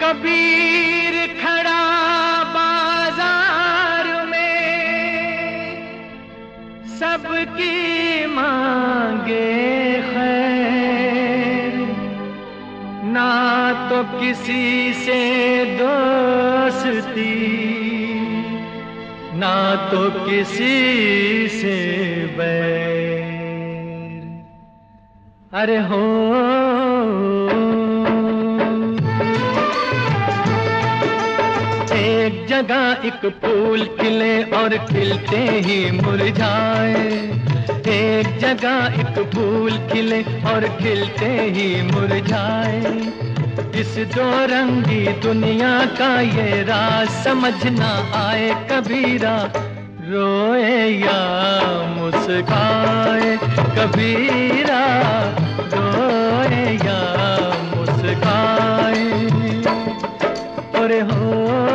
कबीर खड़ा बाजार में, सबकी मांगे खैर, ना तो किसी से दोस्ती, ना तो किसी से बैर। अरे हो एक जगह एक फूल खिले और खिलते ही मुरझाए, एक जगह एक फूल खिले और खिलते ही मुरझाए। इस दो रंगी दुनिया का ये राज समझ ना आए कबीरा, रोए या मुस्काए कबीरा, रोए या मुस्काए। अरे हो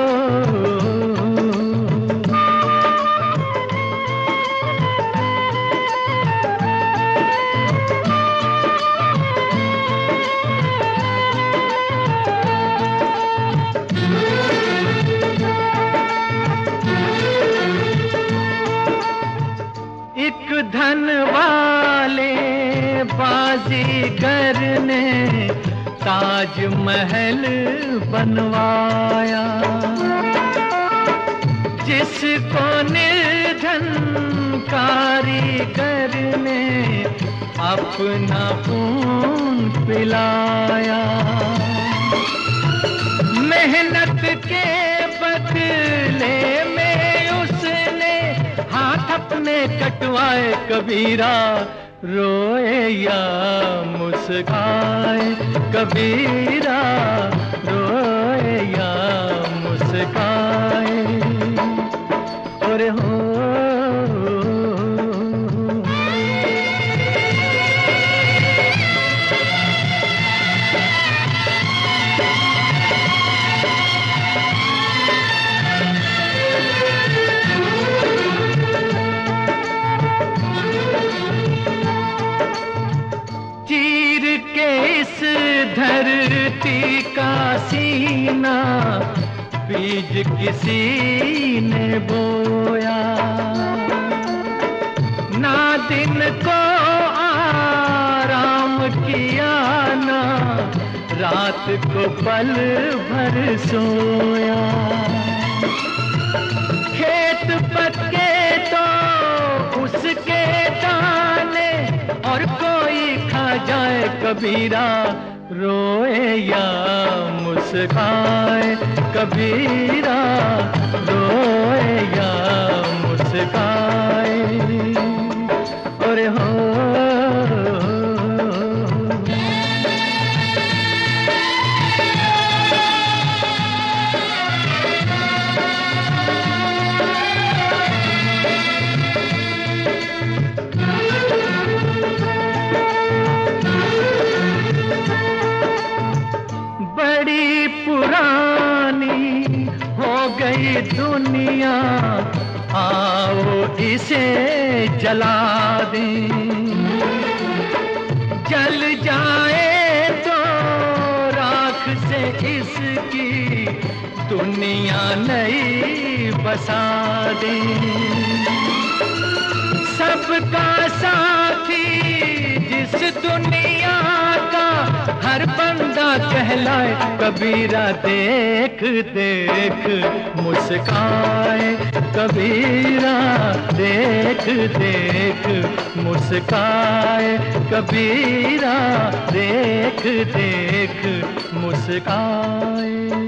एक धन वाले बाजीगर ने ताजमहल बनवाया, जिसको निर्धन कारीगर ने अपना खून पिलाया। मेहनत के बदले में उसने हाथ अपने कटवाए कबीरा, रोए या मुस्काए कबीरा, रोए या मुस्काए। और हो धरती का सीना बीज किसी ने बोया, ना दिन को आराम किया, ना रात को पल भर सोया। खेत पक्के तो उसके दाने और कोई खा जाए कबीरा, रोए या मुस्काए कबीरा, रोए या मुस्काए। और हो बड़ी पुरानी हो गई दुनिया, आओ इसे जला दें। जल जाए तो राख से इसकी दुनिया नई बसा दें। सबका साथी जिस दुनिया का हर बंदा कहलाए कबीरा, देख देख मुस्काए कबीरा, देख देख मुस्काए कबीरा, देख देख मुस्काए।